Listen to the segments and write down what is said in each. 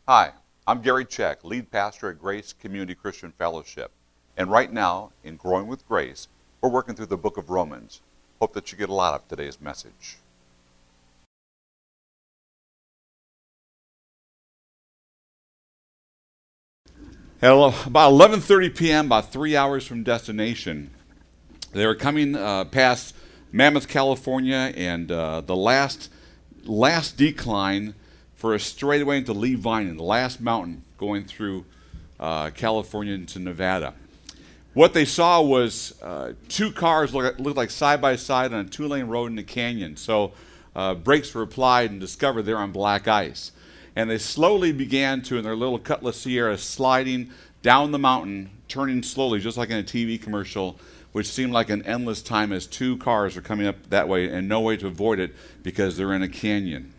Hi, I'm Gary Check, lead pastor at Grace Community Christian Fellowship. And right now, in Growing with Grace, we're working through the book of Romans. Hope that you get a lot of today's message. At about 11:30 p.m., about 3 hours from destination, they were coming past Mammoth, California, and the last decline for a straightaway into Lee Vining, the last mountain going through California into Nevada. What they saw was two cars looked like side by side on a two-lane road in the canyon. So brakes were applied and discovered they're on black ice. And they slowly began to, in their little Cutlass Sierra, sliding down the mountain, turning slowly, just like in a TV commercial, which seemed like an endless time as two cars are coming up that way and no way to avoid it because they're in a canyon.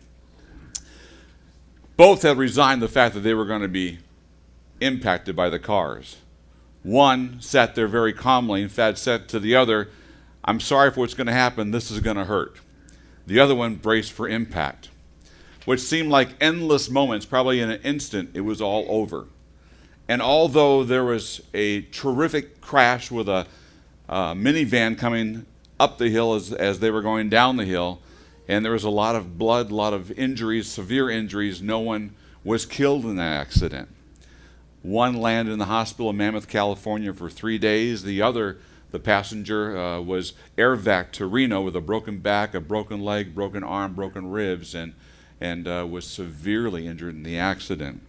Both had resigned the fact that they were going to be impacted by the cars. One sat there very calmly. In fact, said to the other, "I'm sorry for what's going to happen. This is going to hurt." The other one braced for impact. Which seemed like endless moments, probably in an instant, it was all over. And although there was a terrific crash with a minivan coming up the hill as they were going down the hill, and there was a lot of blood, a lot of injuries, severe injuries, no one was killed in that accident. One landed in the hospital in Mammoth, California for 3 days. The other, the passenger, was air vac to Reno with a broken back, a broken leg, broken arm, broken ribs, and was severely injured in the accident.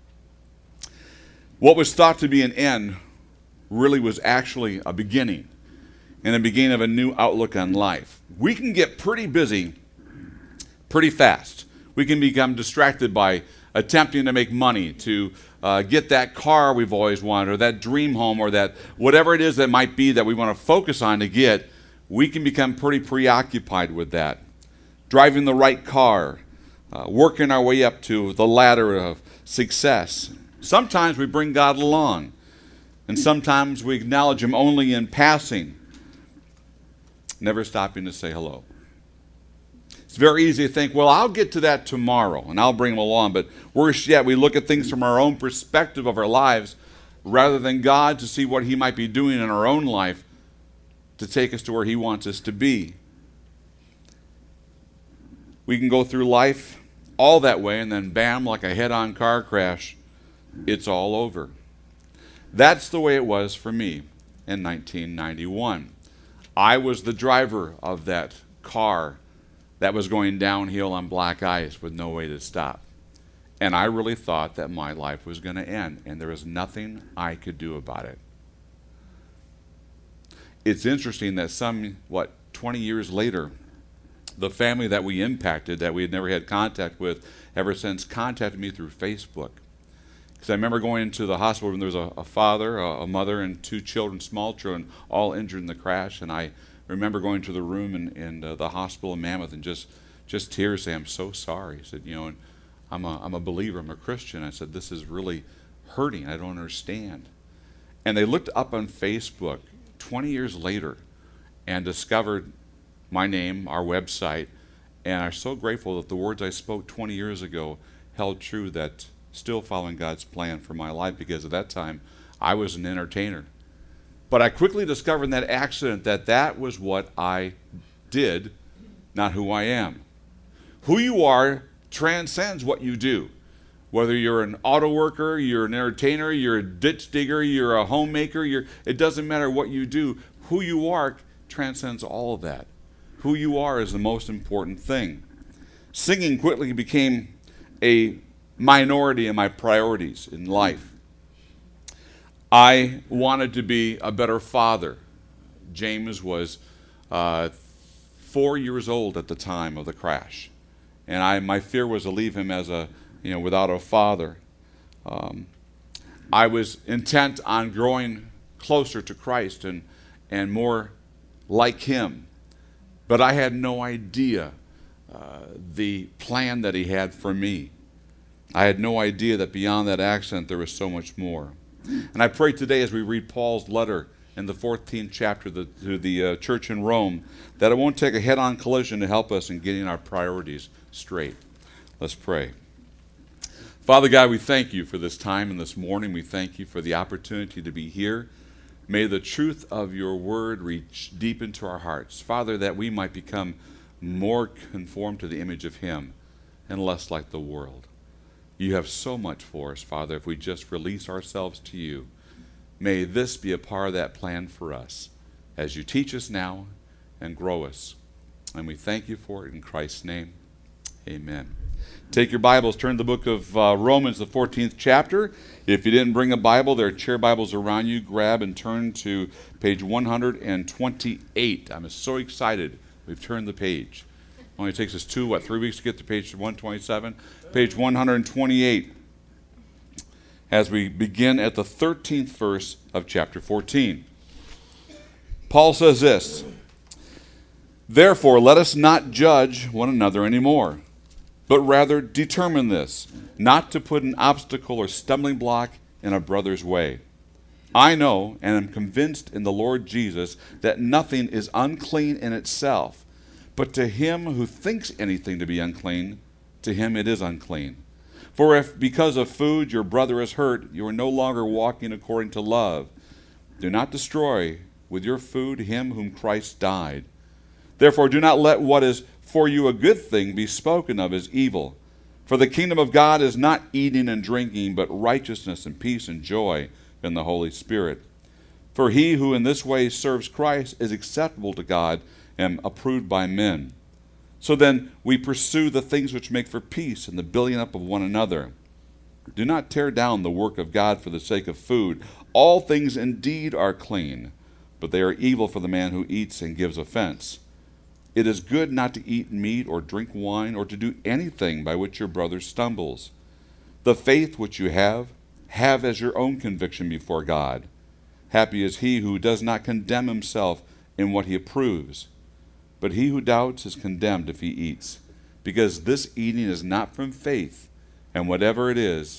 What was thought to be an end really was actually a beginning, and a beginning of a new outlook on life. We can get pretty busy pretty fast. We can become distracted by attempting to make money, to get that car we've always wanted, or that dream home, or that whatever it is that might be that we want to focus on to get. We can become pretty preoccupied with that. Driving the right car, working our way up to the ladder of success. Sometimes we bring God along, and sometimes we acknowledge Him only in passing, never stopping to say hello. It's very easy to think, well, I'll get to that tomorrow, and I'll bring Him along, but worse yet, we look at things from our own perspective of our lives, rather than God to see what He might be doing in our own life to take us to where He wants us to be. We can go through life all that way, and then bam, like a head-on car crash, it's all over. That's the way it was for me in 1991. I was the driver of that car that was going downhill on black ice with no way to stop. And I really thought that my life was going to end, and there was nothing I could do about it. It's interesting that 20 years later, the family that we impacted, that we had never had contact with ever since, contacted me through Facebook. Because I remember going into the hospital and there was a father, a mother, and two children, small children, all injured in the crash. And I remember going to the room in the hospital in Mammoth and just tears saying, "I'm so sorry." He said, and I'm a believer, I'm a Christian. I said, "This is really hurting. I don't understand." And they looked up on Facebook 20 years later and discovered my name, our website, and are so grateful that the words I spoke 20 years ago held true, that still following God's plan for my life, because at that time I was an entertainer. But I quickly discovered in that accident that was what I did, not who I am. Who you are transcends what you do. Whether you're an auto worker, you're an entertainer, you're a ditch digger, you're a homemaker, it doesn't matter what you do. Who you are transcends all of that. Who you are is the most important thing. Singing quickly became a minority in my priorities in life. I wanted to be a better father. James was 4 years old at the time of the crash, and my fear was to leave him as without a father. I was intent on growing closer to Christ and more like Him. But I had no idea the plan that He had for me. I had no idea that beyond that accident there was so much more. And I pray today, as we read Paul's letter in the 14th chapter to the church in Rome, that it won't take a head-on collision to help us in getting our priorities straight. Let's pray. Father God, we thank you for this time and this morning. We thank you for the opportunity to be here. May the truth of your word reach deep into our hearts. Father, that we might become more conformed to the image of him and less like the world. You have so much for us, Father, if we just release ourselves to you. May this be a part of that plan for us as you teach us now and grow us. And we thank you for it in Christ's name. Amen. Take your Bibles, turn to the book of Romans, the 14th chapter. If you didn't bring a Bible, there are chair Bibles around you. Grab and turn to page 128. I'm so excited we've turned the page. Only takes us 3 weeks to get to page 127. Page 128 as we begin at the 13th verse of chapter 14. Paul says this, "Therefore let us not judge one another anymore, but rather determine this, not to put an obstacle or stumbling block in a brother's way. I know and am convinced in the Lord Jesus that nothing is unclean in itself, but to him who thinks anything to be unclean, to him it is unclean. For if because of food your brother is hurt, you are no longer walking according to love. Do not destroy with your food him whom Christ died. Therefore do not let what is for you a good thing be spoken of as evil. For the kingdom of God is not eating and drinking, but righteousness and peace and joy in the Holy Spirit. For he who in this way serves Christ is acceptable to God and approved by men. So then we pursue the things which make for peace and the building up of one another. Do not tear down the work of God for the sake of food. All things indeed are clean, but they are evil for the man who eats and gives offense. It is good not to eat meat or drink wine or to do anything by which your brother stumbles. The faith which you have as your own conviction before God. Happy is he who does not condemn himself in what he approves. But he who doubts is condemned if he eats, because this eating is not from faith, and whatever is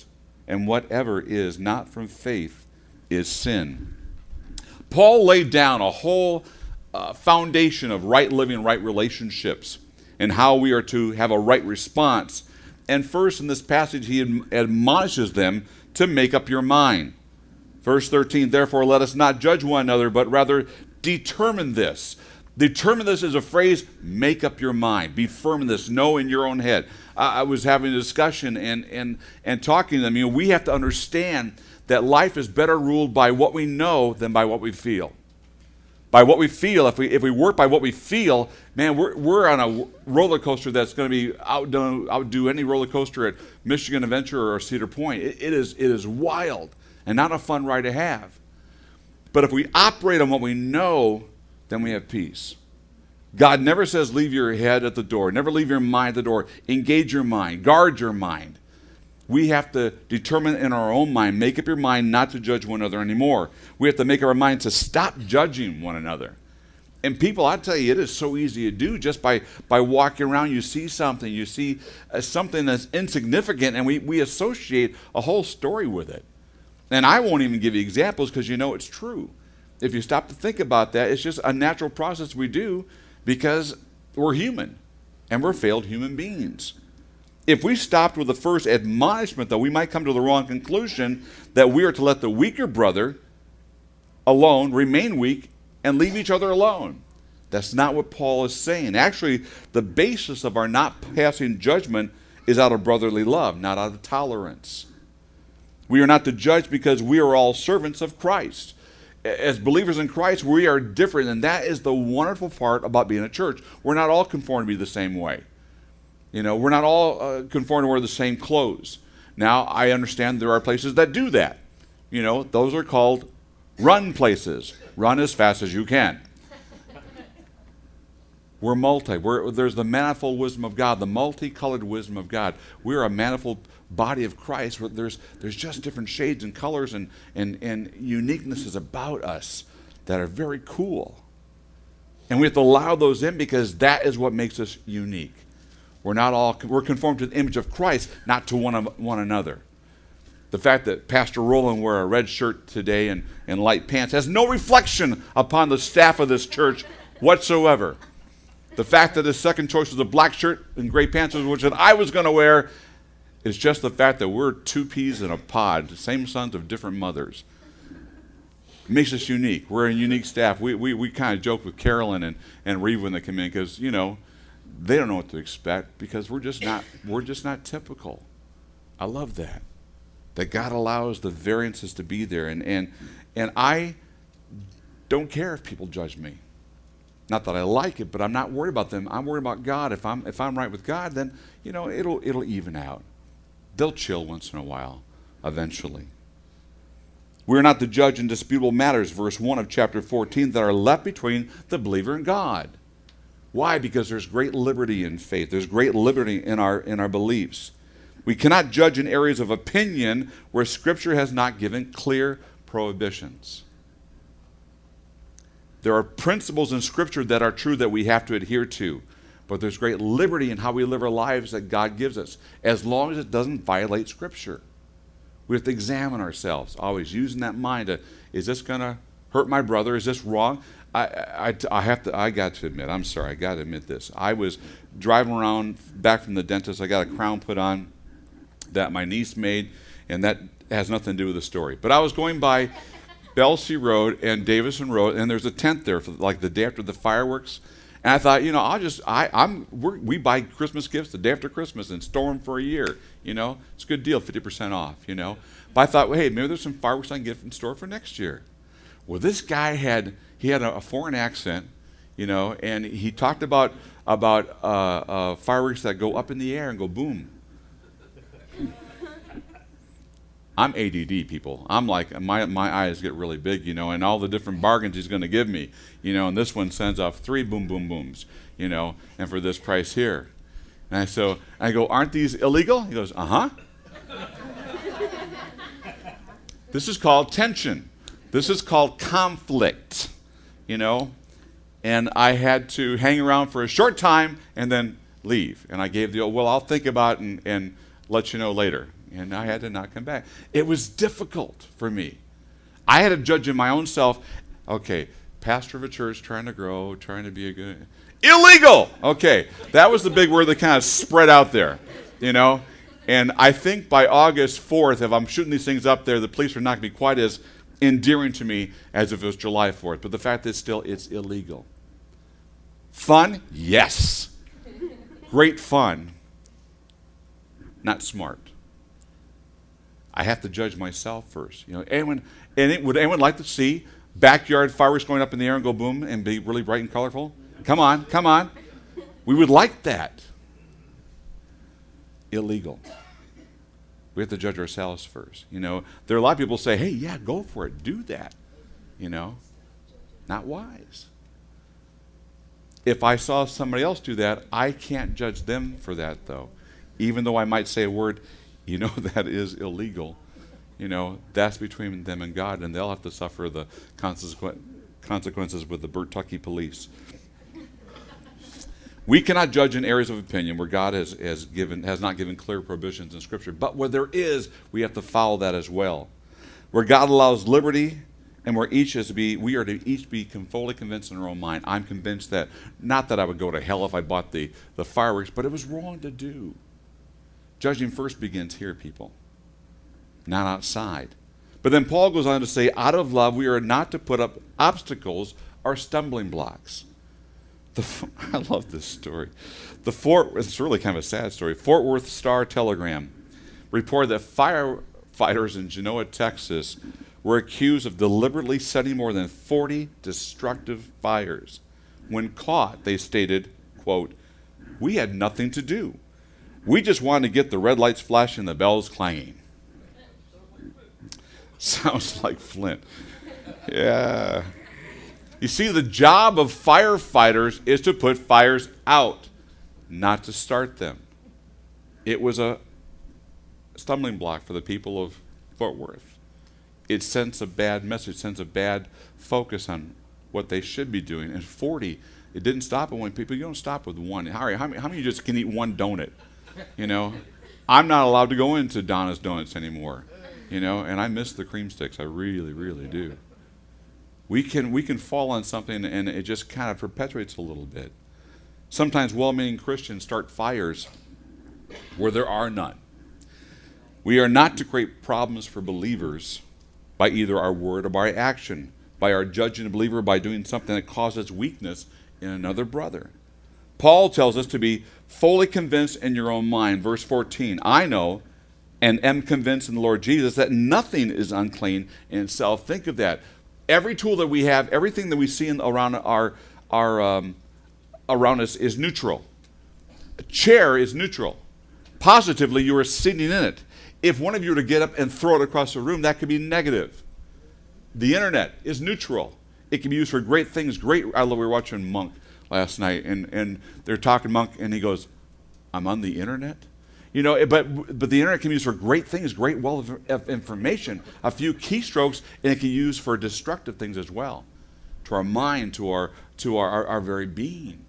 not from faith is sin." Paul laid down a whole foundation of right living, right relationships, and how we are to have a right response. And first in this passage, he admonishes them to make up your mind. Verse 13, "Therefore let us not judge one another, but rather determine this." Determine this is a phrase, make up your mind. Be firm in this. Know in your own head. I was having a discussion and talking to them. We have to understand that life is better ruled by what we know than by what we feel. By what we feel, if we work by what we feel, man, we're on a roller coaster that's going to be outdo any roller coaster at Michigan Adventure or Cedar Point. It is wild and not a fun ride to have. But if we operate on what we know, then we have peace. God never says leave your head at the door. Never leave your mind at the door. Engage your mind. Guard your mind. We have to determine in our own mind, make up your mind not to judge one another anymore. We have to make up our mind to stop judging one another. And people, I tell you, it is so easy to do just by walking around. You see something. You see something that's insignificant, and we associate a whole story with it. And I won't even give you examples because you know it's true. If you stop to think about that, it's just a natural process we do because we're human and we're failed human beings. If we stopped with the first admonishment, though, we might come to the wrong conclusion that we are to let the weaker brother alone, remain weak, and leave each other alone. That's not what Paul is saying. Actually, the basis of our not passing judgment is out of brotherly love, not out of tolerance. We are not to judge because we are all servants of Christ. As believers in Christ, we are different, and that is the wonderful part about being a church. We're not all conformed to be the same way. We're not all conformed to wear the same clothes. Now, I understand there are places that do that. Those are called run places. Run as fast as you can. We're there's the manifold wisdom of God, the multicolored wisdom of God. We're a manifold body of Christ. There's just different shades and colors and uniquenesses about us that are very cool. And we have to allow those in because that is what makes us unique. We're conformed to the image of Christ, not to one another. The fact that Pastor Roland wear a red shirt today and light pants has no reflection upon the staff of this church whatsoever. The fact that his second choice was a black shirt and gray pants, which I was going to wear, It's just the fact that we're two peas in a pod, the same sons of different mothers. It makes us unique. We're a unique staff. We kind of joke with Carolyn and Reeve when they come in because, you know, they don't know what to expect because we're just not typical. I love that. That God allows the variances to be there. And I don't care if people judge me. Not that I like it, but I'm not worried about them. I'm worried about God. If I'm right with God, then, you know, it'll even out. They'll chill once in a while, eventually. We're not to judge in disputable matters, verse 1 of chapter 14, that are left between the believer and God. Why? Because there's great liberty in faith. There's great liberty in our beliefs. We cannot judge in areas of opinion where Scripture has not given clear prohibitions. There are principles in Scripture that are true that we have to adhere to. But there's great liberty in how we live our lives that God gives us, as long as it doesn't violate Scripture. We have to examine ourselves, always using that mind to, is this going to hurt my brother? Is this wrong? I got to admit, I'm sorry, I got to admit this. I was driving around back from the dentist. I got a crown put on that my niece made, and that has nothing to do with the story. But I was going by Belsey Road and Davison Road, and there's a tent there for like the day after the fireworks. And I thought, you know, we buy Christmas gifts the day after Christmas and store them for a year. You know, it's a good deal, 50% off. You know, but I thought, well, hey, maybe there's some fireworks I can get in store for next year. Well, this guy had a foreign accent, you know, and he talked about fireworks that go up in the air and go boom. I'm ADD, people. I'm like, my eyes get really big, you know, and all the different bargains he's going to give me, you know, and this one sends off 3 boom, boom, booms, you know, and for this price here. And I go, aren't these illegal? He goes, uh-huh. This is called tension. This is called conflict, you know, and I had to hang around for a short time and then leave. And I gave the old, well, I'll think about it and let you know later. And I had to not come back. It was difficult for me. I had to judge in my own self, okay, pastor of a church, trying to grow, trying to be a good... Illegal! Okay, that was the big word that kind of spread out there, you know. And I think by August 4th, if I'm shooting these things up there, the police are not going to be quite as endearing to me as if it was July 4th. But the fact is still, it's illegal. Fun? Yes. Great fun. Not smart. I have to judge myself first. You know, would anyone like to see backyard fireworks going up in the air and go boom and be really bright and colorful? Come on, come on. We would like that. Illegal. We have to judge ourselves first. You know, there are a lot of people who say, hey, yeah, go for it. Do that. You know, not wise. If I saw somebody else do that, I can't judge them for that, though. Even though I might say a word, you know, that is illegal. You know, that's between them and God, and they'll have to suffer the consequences with the Burt Tucky police. We cannot judge in areas of opinion where God has not given clear prohibitions in Scripture, but where there is, we have to follow that as well. Where God allows liberty, and where we are to each be fully convinced in our own mind. I'm convinced that, not that I would go to hell if I bought the fireworks, but it was wrong to do. Judging first begins here, people, not outside. But then Paul goes on to say, out of love, we are not to put up obstacles or stumbling blocks. I love this story. It's really kind of a sad story. Fort Worth Star-Telegram reported that firefighters in Genoa, Texas, were accused of deliberately setting more than 40 destructive fires. When caught, they stated, quote, "We had nothing to do. We just wanted to get the red lights flashing and the bells clanging." Sounds like Flint. Yeah. You see, the job of firefighters is to put fires out, not to start them. It was a stumbling block for the people of Fort Worth. It sends a bad message, sends a bad focus on what they should be doing. And 40, it didn't stop at one. People, you don't stop with one. How many of you just can eat one donut? You know, I'm not allowed to go into Donna's Donuts anymore. You know, and I miss the cream sticks. I really, really do. We can fall on something and it just kind of perpetuates a little bit. Sometimes well-meaning Christians start fires where there are none. We are not to create problems for believers by either our word or by action, by our judging a believer by doing something that causes weakness in another brother. Paul tells us to be fully convinced in your own mind. Verse 14, I know and am convinced in the Lord Jesus that nothing is unclean in itself. Think of that. Every tool that we have, everything that we see around us is neutral. A chair is neutral. Positively, you are sitting in it. If one of you were to get up and throw it across the room, that could be negative. The internet is neutral. It can be used for great things. We were watching Monk last night, and they're talking Monk, and he goes, I'm on the internet? You know, but the internet can be used for great things, great wealth of information, a few keystrokes, and it can be used for destructive things as well, to our mind, to our very being.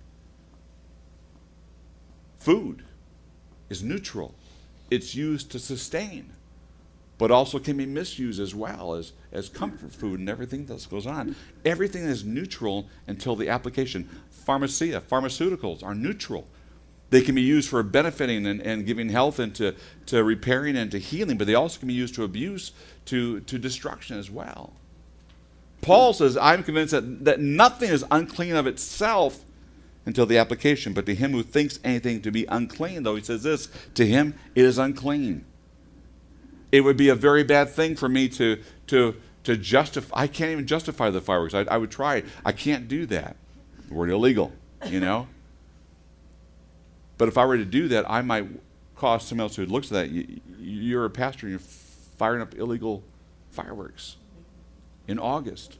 Food is neutral. It's used to sustain, but also can be misused as well as comfort food and everything else goes on. Everything is neutral until the application. Pharmaceuticals are neutral. They can be used for benefiting and giving health and to repairing and to healing, but they also can be used to abuse, to destruction as well. Paul says, I'm convinced that nothing is unclean of itself until the application, but to him who thinks anything to be unclean, though, he says this, to him it is unclean. It would be a very bad thing for me to justify. I can't even justify the fireworks. I would try. I can't do that. We're illegal, you know. But if I were to do that, I might cause someone else who looks at that. You're a pastor and you're firing up illegal fireworks in August.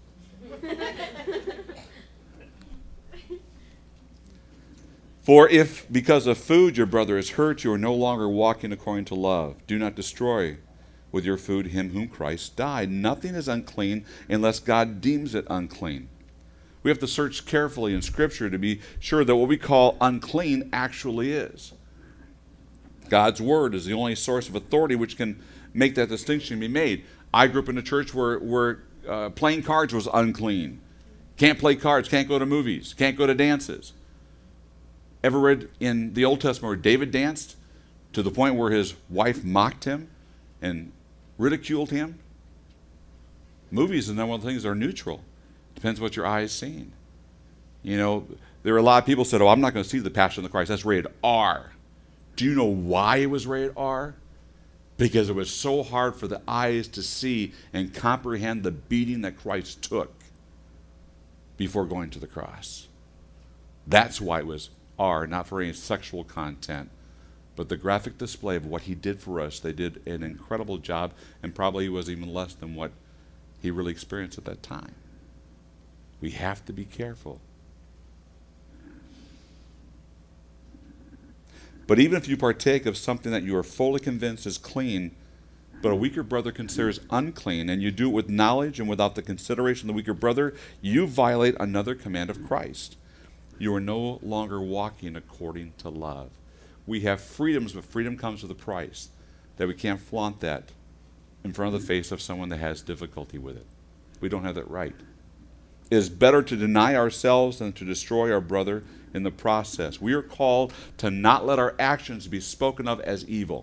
For if because of food your brother is hurt, you are no longer walking according to love. Do not destroy with your food him whom Christ died. Nothing is unclean unless God deems it unclean. We have to search carefully in Scripture to be sure that what we call unclean actually is. God's Word is the only source of authority which can make that distinction be made. I grew up in a church where playing cards was unclean. Can't play cards, can't go to movies, can't go to dances. Ever read in the Old Testament where David danced to the point where his wife mocked him and ridiculed him? Movies and one of the things are neutral. Depends what your eye is seeing. You know, there are a lot of people said, I'm not going to see The Passion of the Christ. That's rated R. Do you know why it was rated R? Because it was so hard for the eyes to see and comprehend the beating that Christ took before going to the cross. That's why it was R, not for any sexual content, but the graphic display of what he did for us. They did an incredible job, and probably was even less than what he really experienced at that time. We have to be careful. But even if you partake of something that you are fully convinced is clean, but a weaker brother considers unclean, and you do it with knowledge and without the consideration of the weaker brother, you violate another command of Christ. You are no longer walking according to love. We have freedoms, but freedom comes with a price, that we can't flaunt that in front of the face of someone that has difficulty with it. We don't have that right. It is better to deny ourselves than to destroy our brother in the process. We are called to not let our actions be spoken of as evil.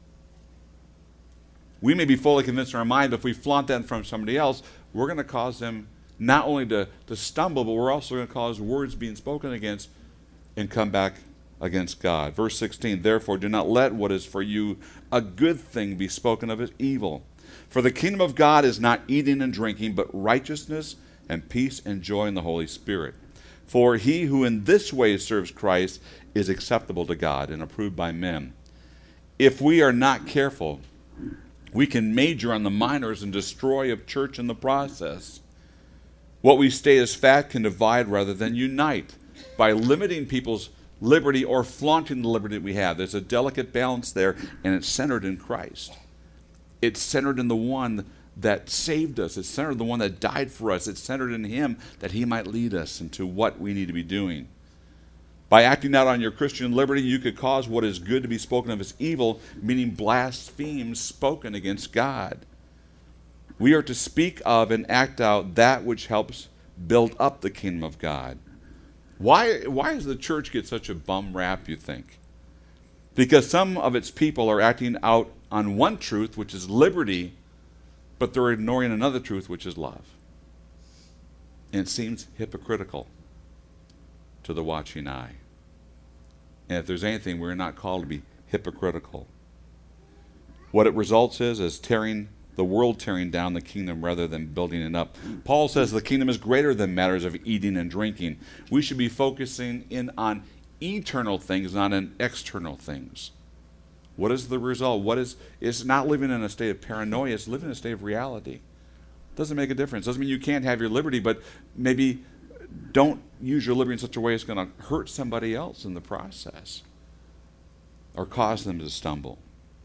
We may be fully convinced in our mind, but if we flaunt that in front of somebody else, we're going to cause them not only to stumble, but we're also going to cause words being spoken against and come back against God. Verse 16, therefore do not let what is for you a good thing be spoken of as evil. For the kingdom of God is not eating and drinking, but righteousness and peace and joy in the Holy Spirit. For he who in this way serves Christ is acceptable to God and approved by men. If we are not careful, we can major on the minors and destroy a church in the process. What we state as fact can divide rather than unite by limiting people's liberty or flaunting the liberty that we have. There's a delicate balance there, and it's centered in Christ. It's centered in the one that saved us. It's centered in the one that died for us. It's centered in him that he might lead us into what we need to be doing. By acting out on your Christian liberty, you could cause what is good to be spoken of as evil, meaning blasphemies spoken against God. We are to speak of and act out that which helps build up the kingdom of God. Why does the church get such a bum rap, you think? Because some of its people are acting out on one truth, which is liberty, but they're ignoring another truth, which is love. And it seems hypocritical to the watching eye. And if there's anything, we're not called to be hypocritical. What it results is tearing the world, tearing down the kingdom rather than building it up. Paul says the kingdom is greater than matters of eating and drinking. We should be focusing in on eternal things, not on external things. What is the result? It's not living in a state of paranoia, it's living in a state of reality. Doesn't make a difference. Doesn't mean you can't have your liberty, but maybe don't use your liberty in such a way it's going to hurt somebody else in the process or cause them to stumble.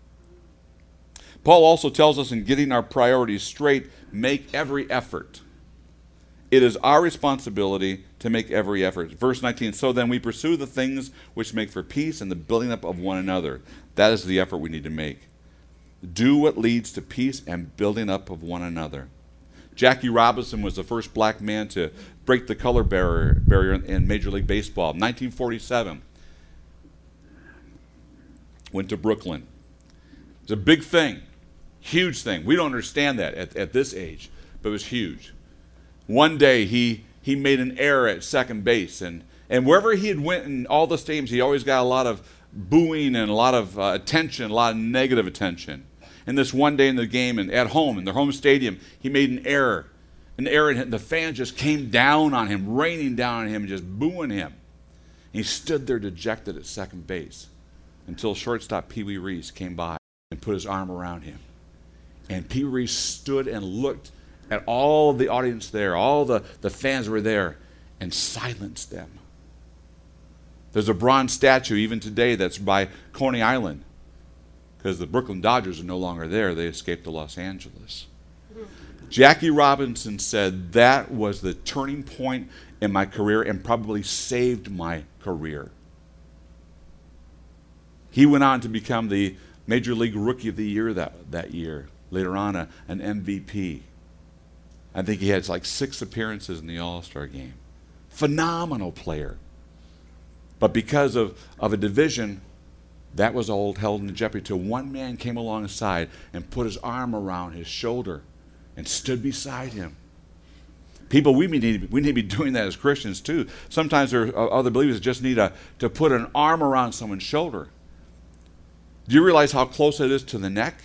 Paul also tells us in getting our priorities straight, make every effort. It is our responsibility to make every effort. Verse 19, so then we pursue the things which make for peace and the building up of one another. That is the effort we need to make. Do what leads to peace and building up of one another. Jackie Robinson was the first black man to break the color barrier in Major League Baseball. 1947. Went to Brooklyn. It's a big thing. Huge thing. We don't understand that at this age, but it was huge. One day he made an error at second base, and wherever he had went in all the stadiums, he always got a lot of booing and a lot of attention, a lot of negative attention. And this one day in the game, and at home, in their home stadium, he made an error. And the fans just came down on him, raining down on him, and just booing him. And he stood there dejected at second base until shortstop Pee Wee Reese came by and put his arm around him. And Pee Wee Reese stood and looked at all the audience there, all the fans were there, and silenced them. There's a bronze statue even today that's by Coney Island, because the Brooklyn Dodgers are no longer there. They escaped to Los Angeles. Jackie Robinson said that was the turning point in my career and probably saved my career. He went on to become the Major League Rookie of the Year that year. Later on, an MVP. I think he had like 6 appearances in the All-Star game. Phenomenal player. But because of a division, that was all held in jeopardy till one man came alongside and put his arm around his shoulder and stood beside him. People, we need to be doing that as Christians too. Sometimes there are other believers that just need to put an arm around someone's shoulder. Do you realize how close it is to the neck?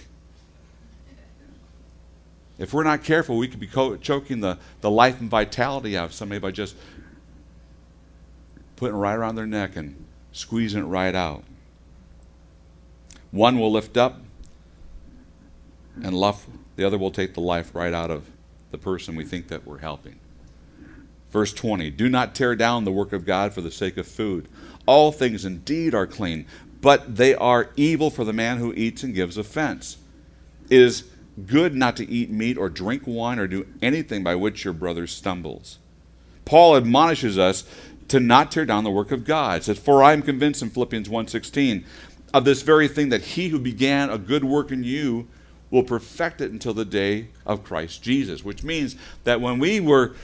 If we're not careful, we could be choking the life and vitality out of somebody by just putting it right around their neck and squeezing it right out. One will lift up, and the other will take the life right out of the person we think that we're helping. Verse 20, do not tear down the work of God for the sake of food. All things indeed are clean, but they are evil for the man who eats and gives offense. It is good not to eat meat or drink wine or do anything by which your brother stumbles. Paul admonishes us to not tear down the work of God. It says, for I am convinced in Philippians 1:16 of this very thing, that he who began a good work in you will perfect it until the day of Christ Jesus. Which means that when we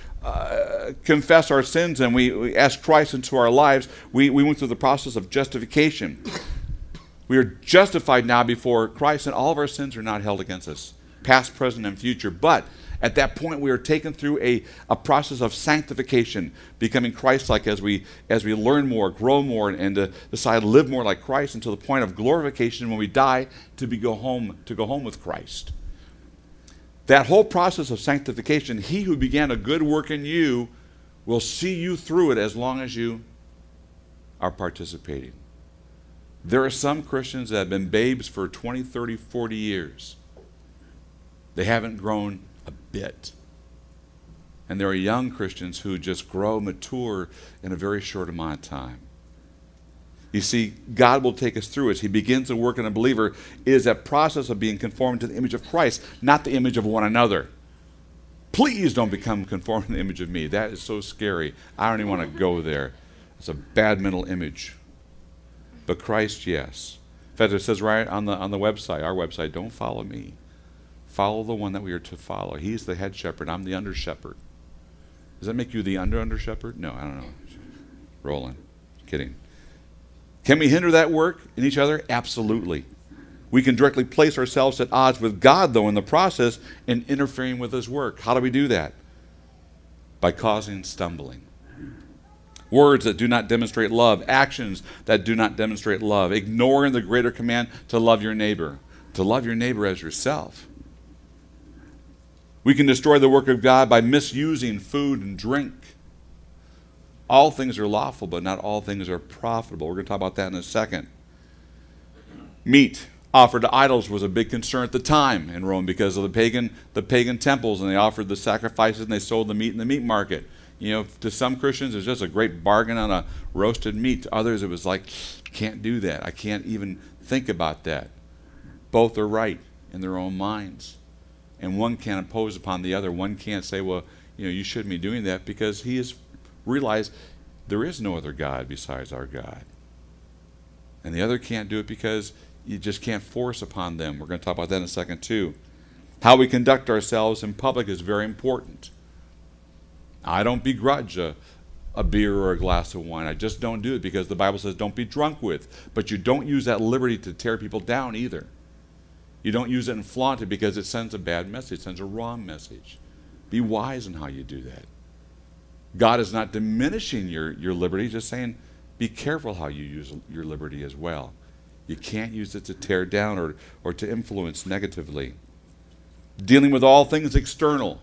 confess our sins and we ask Christ into our lives, we went through the process of justification. We are justified now before Christ, and all of our sins are not held against us, past, present, and future. But at that point, we are taken through a process of sanctification, becoming Christ-like as we learn more, grow more, and decide to live more like Christ until the point of glorification when we die to go home with Christ. That whole process of sanctification, he who began a good work in you will see you through it as long as you are participating. There are some Christians that have been babes for 20, 30, 40 years. They haven't grown a bit. And there are young Christians who just grow mature in a very short amount of time. You see, God will take us through as he begins to work in a believer. It is that process of being conformed to the image of Christ, not the image of one another. Please don't become conformed to the image of me. That is so scary. I don't even want to go there. It's a bad mental image. But Christ, yes. In fact, it says right on the website, our website, don't follow me. Follow the one that we are to follow. He's the head shepherd. I'm the under shepherd. Does that make you the under shepherd? No, I don't know. Rolling. Kidding. Can we hinder that work in each other? Absolutely. We can directly place ourselves at odds with God, though, in the process and interfering with His work. How do we do that? By causing stumbling. Words that do not demonstrate love, actions that do not demonstrate love, ignoring the greater command to love your neighbor as yourself. We can destroy the work of God by misusing food and drink. All things are lawful, but not all things are profitable. We're going to talk about that in a second. Meat offered to idols was a big concern at the time in Rome because of the pagan temples, and they offered the sacrifices and they sold the meat in the meat market. You know, to some Christians, it's just a great bargain on a roasted meat. To others, it was like, can't do that. I can't even think about that. Both are right in their own minds. And one can't impose upon the other. One can't say, well, you shouldn't be doing that, because he has realized there is no other God besides our God. And the other can't do it because you just can't force upon them. We're going to talk about that in a second too. How we conduct ourselves in public is very important. I don't begrudge a beer or a glass of wine. I just don't do it because the Bible says don't be drunk with. But you don't use that liberty to tear people down either. You don't use it and flaunt it because it sends a bad message, it sends a wrong message. Be wise in how you do that. God is not diminishing your liberty, just saying be careful how you use your liberty as well. You can't use it to tear down or to influence negatively. Dealing with all things external.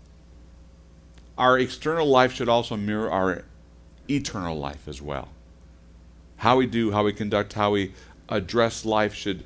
Our external life should also mirror our eternal life as well. How we do, how we conduct, how we address life should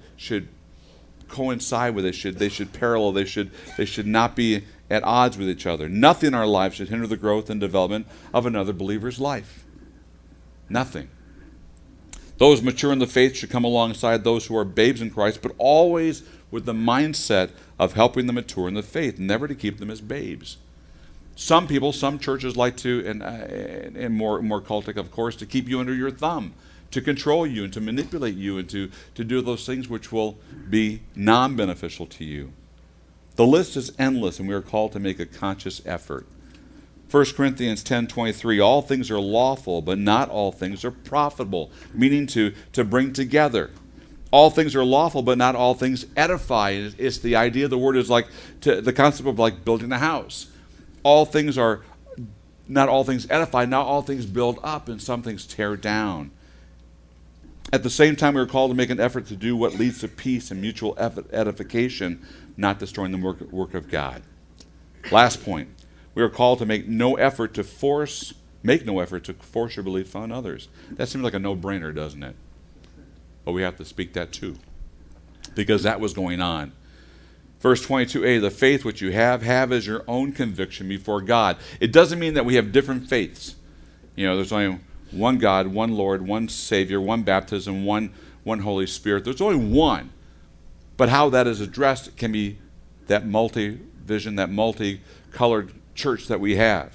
coincide with it. They should parallel. They should not be at odds with each other. Nothing in our life should hinder the growth and development of another believer's life. Nothing. Those mature in the faith should come alongside those who are babes in Christ, but always with the mindset of helping them mature in the faith, never to keep them as babes. Some people, some churches like to, and more cultic, of course, to keep you under your thumb, to control you and to manipulate you and to do those things which will be non-beneficial to you. The list is endless, and we are called to make a conscious effort. 1 Corinthians 10:23, all things are lawful, but not all things are profitable, meaning to bring together. All things are lawful, but not all things edify. It's the idea, the word is like the concept of like building a house. All things are, not all things edify, not all things build up, and some things tear down. At the same time, we are called to make an effort to do what leads to peace and mutual edification, not destroying the work of God. Last point, we are called to make no effort to force your belief on others. That seems like a no-brainer, doesn't it? But we have to speak that too, because that was going on. Verse 22a, the faith which you have as your own conviction before God. It doesn't mean that we have different faiths. There's only one God, one Lord, one Savior, one baptism, one Holy Spirit. There's only one. But how that is addressed can be that multi-vision, that multi-colored church that we have.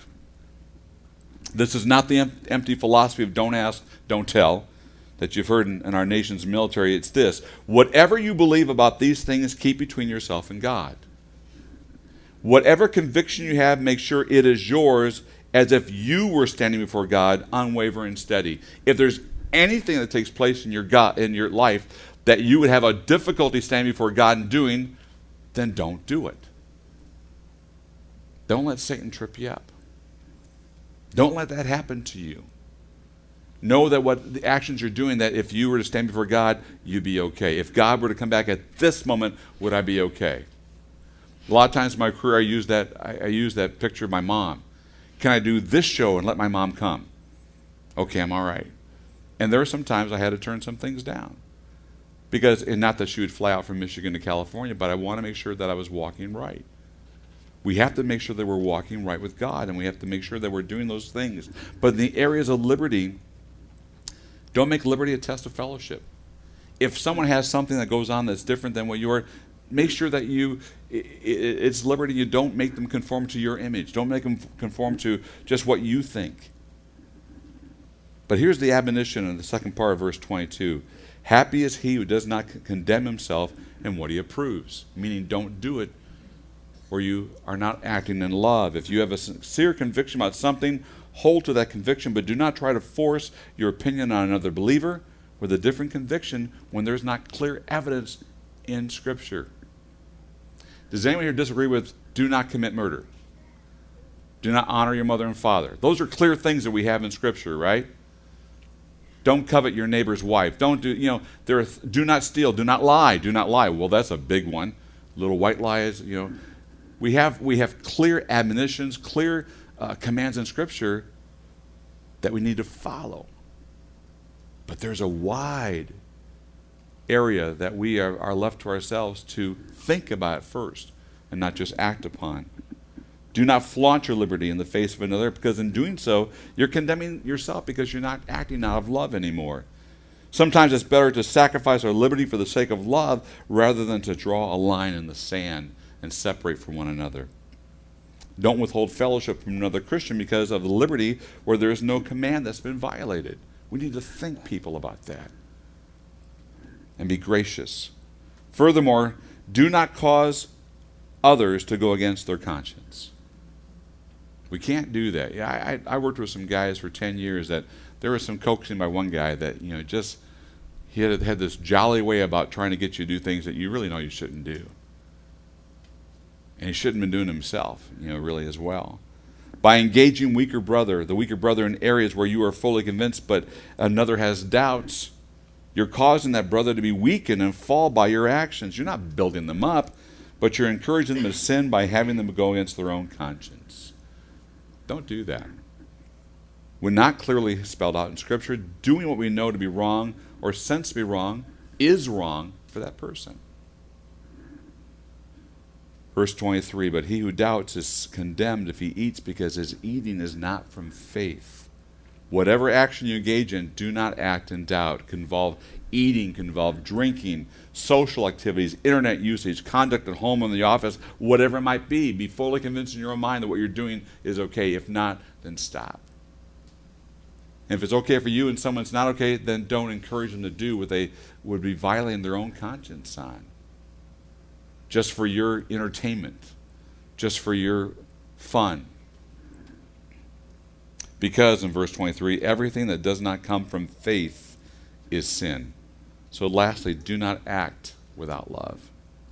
This is not the empty philosophy of don't ask, don't tell that you've heard in our nation's military. It's this: whatever you believe about these things, keep between yourself and God. Whatever conviction you have, make sure it is yours as if you were standing before God, unwavering and steady. If there's anything that takes place in your life that you would have a difficulty standing before God and doing, then don't do it. Don't let Satan trip you up. Don't let that happen to you. Know that what the actions you're doing, that if you were to stand before God, you'd be okay. If God were to come back at this moment, would I be okay? A lot of times in my career, I use that picture of my mom. Can I do this show and let my mom come? Okay, I'm all right. And there are some times I had to turn some things down. And not that she would fly out from Michigan to California, but I want to make sure that I was walking right. We have to make sure that we're walking right with God, and we have to make sure that we're doing those things. But in the areas of liberty, don't make liberty a test of fellowship. If someone has something that goes on that's different than what you are, make sure that it's liberty. You don't make them conform to your image. Don't make them conform to just what you think. But here's the admonition in the second part of verse 22. Happy is he who does not condemn himself in what he approves. Meaning, don't do it where you are not acting in love. If you have a sincere conviction about something, hold to that conviction, but do not try to force your opinion on another believer with a different conviction when there's not clear evidence in Scripture. Does anyone here disagree with do not commit murder? Do not honor your mother and father. Those are clear things that we have in Scripture, right? Don't covet your neighbor's wife. Don't do, do not steal. Do not lie. Do not lie. Well, that's a big one. Little white lies, We have clear admonitions, clear commands in Scripture that we need to follow. But there's a wide area that we are left to ourselves to think about first and not just act upon. Do not flaunt your liberty in the face of another, because in doing so, you're condemning yourself because you're not acting out of love anymore. Sometimes it's better to sacrifice our liberty for the sake of love rather than to draw a line in the sand and separate from one another. Don't withhold fellowship from another Christian because of the liberty where there is no command that's been violated. We need to think, people, about that. And be gracious. Furthermore, do not cause others to go against their conscience. We can't do that. Yeah, I worked with some guys for 10 years that there was some coaxing by one guy that, he had this jolly way about trying to get you to do things that you really know you shouldn't do. And he shouldn't have been doing himself, really as well. By engaging the weaker brother in areas where you are fully convinced but another has doubts, you're causing that brother to be weakened and fall by your actions. You're not building them up, but you're encouraging them to sin by having them go against their own conscience. Don't do that. When not clearly spelled out in Scripture, doing what we know to be wrong or sense to be wrong is wrong for that person. Verse 23, but he who doubts is condemned if he eats because his eating is not from faith. Whatever action you engage in, do not act in doubt. It can involve eating, can involve drinking, social activities, internet usage, conduct at home, in the office, whatever it might be. Be fully convinced in your own mind that what you're doing is okay. If not, then stop. And if it's okay for you and someone's not okay, then don't encourage them to do what they would be violating their own conscience on. Just for your entertainment, just for your fun. Because, in verse 23, everything that does not come from faith is sin. So lastly, do not act without love.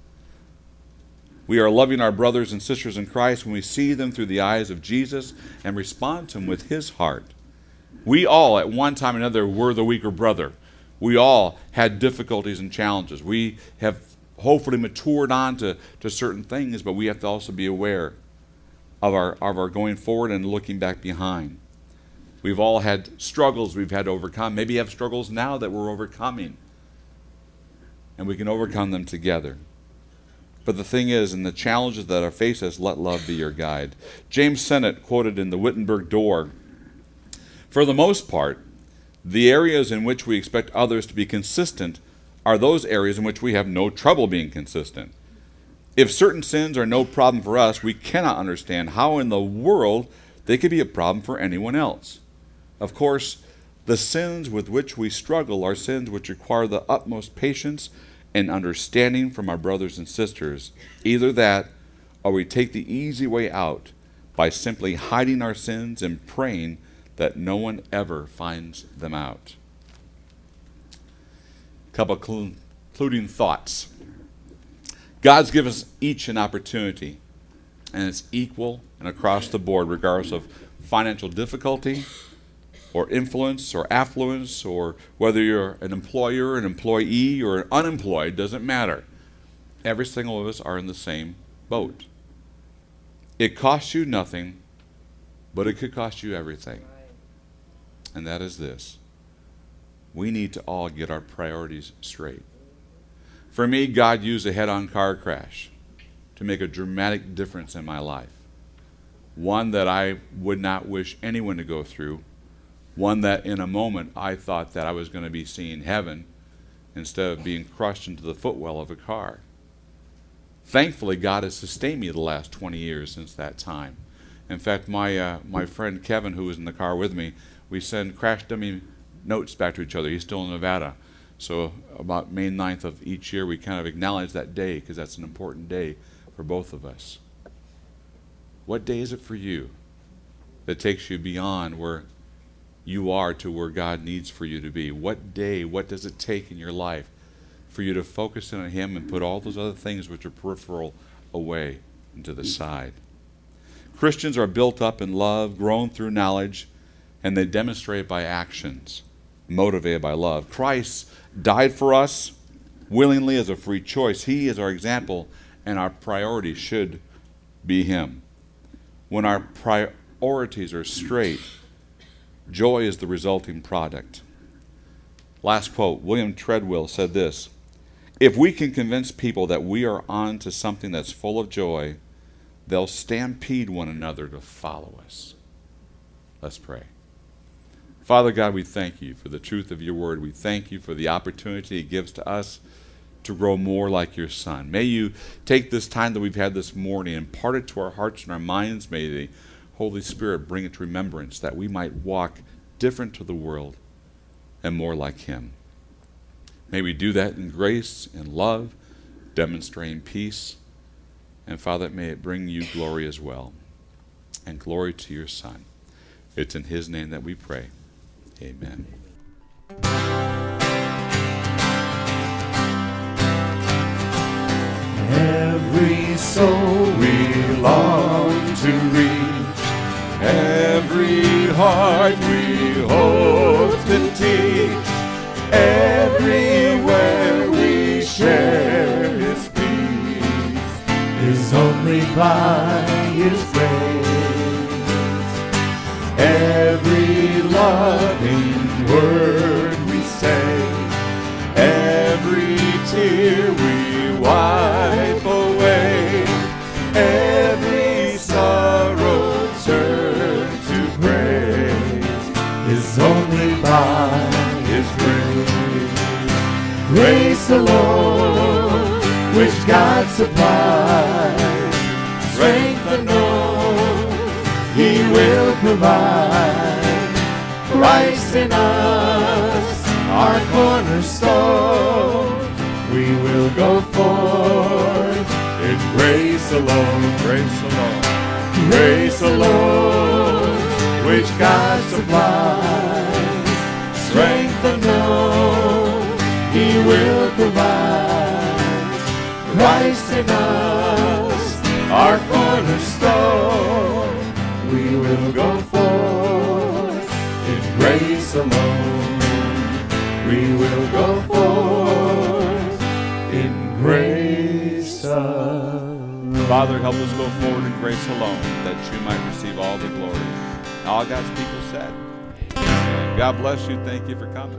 We are loving our brothers and sisters in Christ when we see them through the eyes of Jesus and respond to them with His heart. We all, at one time or another, were the weaker brother. We all had difficulties and challenges. We have hopefully matured on to certain things, but we have to also be aware of our going forward and looking back behind. We've all had struggles we've had to overcome. Maybe you have struggles now that we're overcoming, and we can overcome them together. But the thing is, in the challenges that are faced us, let love be your guide. James Sennett quoted in the Wittenberg Door, for the most part, the areas in which we expect others to be consistent are those areas in which we have no trouble being consistent. If certain sins are no problem for us, we cannot understand how in the world they could be a problem for anyone else. Of course, the sins with which we struggle are sins which require the utmost patience and understanding from our brothers and sisters. Either that, or we take the easy way out by simply hiding our sins and praying that no one ever finds them out. A couple of concluding thoughts. God's given us each an opportunity, and it's equal and across the board, regardless of financial difficulty or influence or affluence, or whether you're an employer, an employee, or unemployed, doesn't matter. Every single of us are in the same boat. It costs you nothing, but it could cost you everything. And that is this. We need to all get our priorities straight. For me, God used a head-on car crash to make a dramatic difference in my life. One that I would not wish anyone to go through. One that in a moment I thought that I was going to be seeing heaven instead of being crushed into the footwell of a car. Thankfully, God has sustained me the last 20 years since that time. In fact, my friend Kevin, who was in the car with me, we send crash dummy notes back to each other. He's still in Nevada. So about May 9th of each year, we kind of acknowledge that day because that's an important day for both of us. What day is it for you that takes you beyond where you are to where God needs for you to be? What day, what does it take in your life for you to focus in on Him and put all those other things which are peripheral away and to the side. Christians are built up in love, grown through knowledge, and they demonstrate it by actions, motivated by love. Christ died for us willingly as a free choice. He is our example, and our priority should be Him. When our priorities are straight, joy is the resulting product. Last quote, William Treadwell said this: "If we can convince people that we are on to something that's full of joy, they'll stampede one another to follow us." Let's pray. Father God, we thank you for the truth of your word. We thank you for the opportunity it gives to us to grow more like your Son. May you take this time that we've had this morning and impart it to our hearts and our minds. May the Holy Spirit bring it to remembrance that we might walk different to the world and more like Him. May we do that in grace and love, demonstrating peace. And Father, may it bring you glory as well, and glory to your Son. It's in His name that we pray. Amen. Every soul we long to reach, every heart we hope to teach, everywhere we share His peace, is only by His grace. Every loving word we say, every tear we wipe away, every sorrow turn to praise, is only by His grace. Grace alone, which God supplies, strength unknown He will provide. Christ in us, our cornerstone, we will go forth in grace alone, grace alone, grace alone, which God supplies, strength unknown He will provide. Christ in us, our cornerstone, we will go forth in grace alone. We will go forth in grace alone. Father, help us go forward in grace alone, that you might receive all the glory. All God's people said, amen. God bless you. Thank you for coming.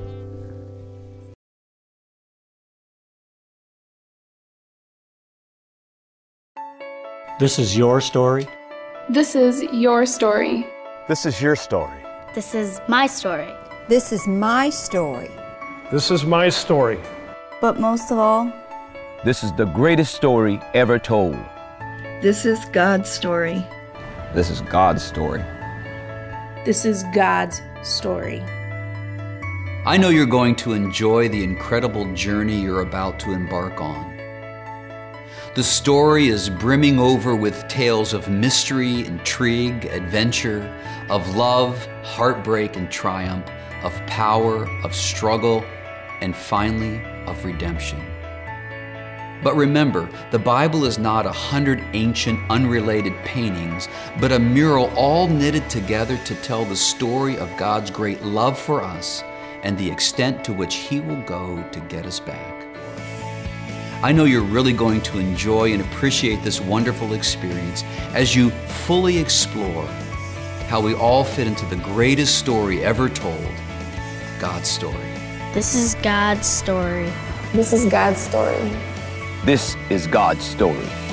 This is your story. This is your story. This is your story. This is my story. This is my story. This is my story. But most of all, this is the greatest story ever told. This is God's story. This is God's story. This is God's story. I know you're going to enjoy the incredible journey you're about to embark on. The story is brimming over with tales of mystery, intrigue, adventure, of love, heartbreak, and triumph, of power, of struggle, and finally, of redemption. But remember, the Bible is not 100 ancient, unrelated paintings, but a mural all knitted together to tell the story of God's great love for us and the extent to which He will go to get us back. I know you're really going to enjoy and appreciate this wonderful experience as you fully explore how we all fit into the greatest story ever told, God's story. This is God's story. This is God's story. This is God's story.